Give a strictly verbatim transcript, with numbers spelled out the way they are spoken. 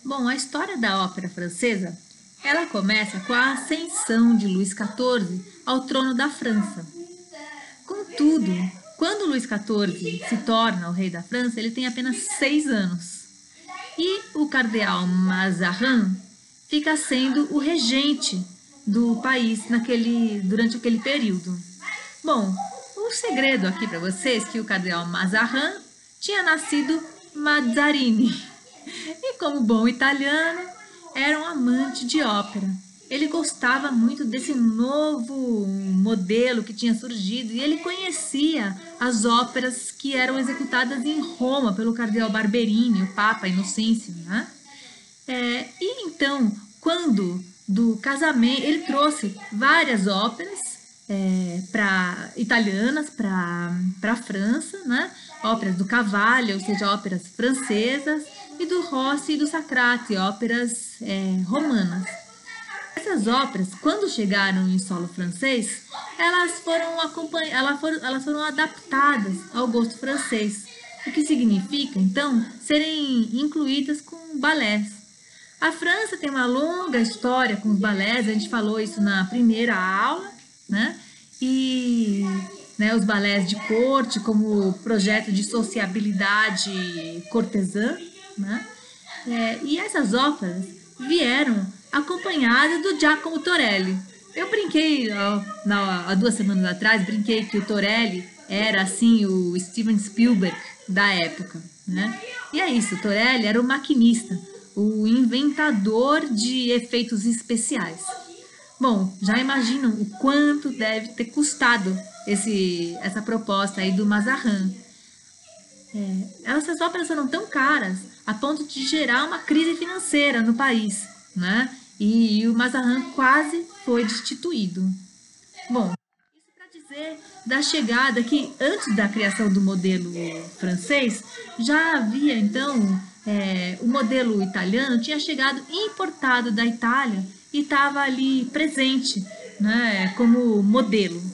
Bom, a história da ópera francesa, ela começa com a ascensão de Luís quatorze ao trono da França. Contudo, quando Luís quatorze se torna o rei da França, ele tem apenas seis anos. E o cardeal Mazarin fica sendo o regente do país naquele, durante aquele período. Bom, o segredo aqui para vocês é que o cardeal Mazarin tinha nascido Mazzarini. E como bom italiano, era um amante de ópera. Ele gostava muito desse novo modelo que tinha surgido e ele conhecia as óperas que eram executadas em Roma pelo cardeal Barberini, o Papa Inocêncio, né? É, e então, quando do casamento, ele trouxe várias óperas é, pra, italianas para a França, né? Óperas do Cavalli, ou seja, óperas francesas, e do Rossi e do Sacrati, óperas é, romanas. Essas óperas, quando chegaram em solo francês, elas foram, acompanha, elas foram, elas foram adaptadas ao gosto francês, o que significa, então, serem incluídas com balés. A França tem uma longa história com os balés, a gente falou isso na primeira aula, né? E né, os balés de corte como projeto de sociabilidade cortesã, né? É, e essas óperas vieram acompanhadas do Giacomo Torelli. Eu brinquei ó, na, há duas semanas atrás, brinquei que o Torelli era assim o Steven Spielberg da época, né? E é isso, o Torelli era o maquinista, o inventador de efeitos especiais. Bom, já imaginam o quanto deve ter custado esse, essa proposta aí do Mazarin. É, essas óperas foram tão caras a ponto de gerar uma crise financeira no país, né? E, e o Mazarin quase foi destituído. Bom, isso para dizer da chegada que antes da criação do modelo francês já havia então é, o modelo italiano tinha chegado importado da Itália e estava ali presente, né, como modelo.